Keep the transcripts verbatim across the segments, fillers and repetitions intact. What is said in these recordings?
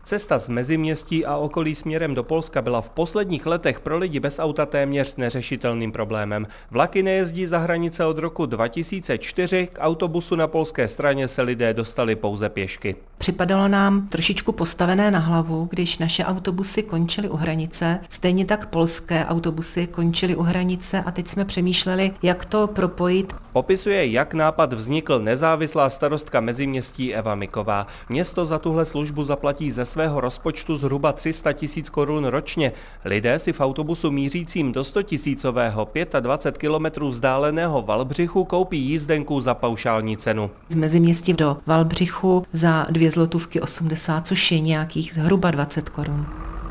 Cesta z Meziměstí a okolí směrem do Polska byla v posledních letech pro lidi bez auta téměř neřešitelným problémem. Vlaky nejezdí za hranice od roku dva tisíce čtyři, k autobusu na polské straně se lidé dostali pouze pěšky. Připadalo nám trošičku postavené na hlavu, když naše autobusy končily u hranice, stejně tak polské autobusy končily u hranice a teď jsme přemýšleli, jak to propojit. Popisuje, jak nápad vznikl nezávislá starostka Meziměstí Eva Miková. Město za tuhle službu zaplatí ze svého rozpočtu zhruba tři sta tisíc korun ročně. Lidé si v autobusu mířícím do sto tisícového dvacet pět kilometrů vzdáleného Valdřichu koupí jízdenku za paušální cenu. Z Meziměstí do Valdřichu za dvě zlotůvky osmdesát, což je nějakých zhruba dvacet korun.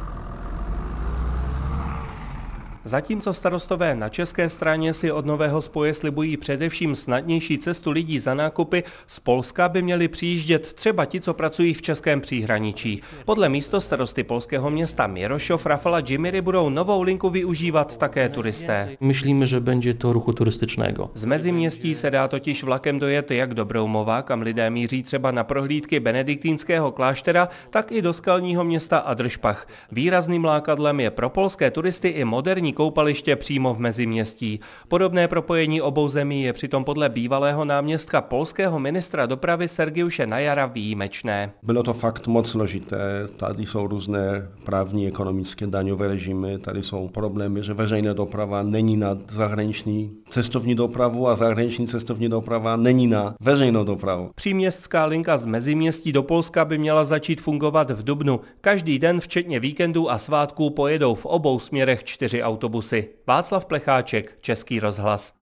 Zatímco starostové na české straně si od nového spoje slibují především snadnější cestu lidí za nákupy, z Polska by měli přijíždět třeba ti, co pracují v českém příhraničí. Podle místostarosty polského města Mirošov Rafala Džimiry budou novou linku využívat také turisté. Myslíme, že będzie to ruchu turystycznego. Z Meziměstí se dá totiž vlakem dojet jak do Broumova, kam lidé míří třeba na prohlídky benediktínského kláštera, tak i do skalního města Adršpach. Výrazným lákadlem je pro polské turisty i moderní koupaliště přímo v Meziměstí. Podobné propojení obou zemí je přitom podle bývalého náměstka polského ministra dopravy Sergiuše Najara výjimečné. Bylo to fakt moc složité, tady jsou různé právní, ekonomické, daňové režimy, tady jsou problémy, že veřejná doprava není na zahraniční cestovní dopravu a zahraniční cestovní doprava není na veřejnou dopravu. Příměstská linka z Meziměstí do Polska by měla začít fungovat v dubnu. Každý den, včetně víkendů a svátků, pojedou v obou směrech čtyři autobusy. Václav Plecháček, Český rozhlas.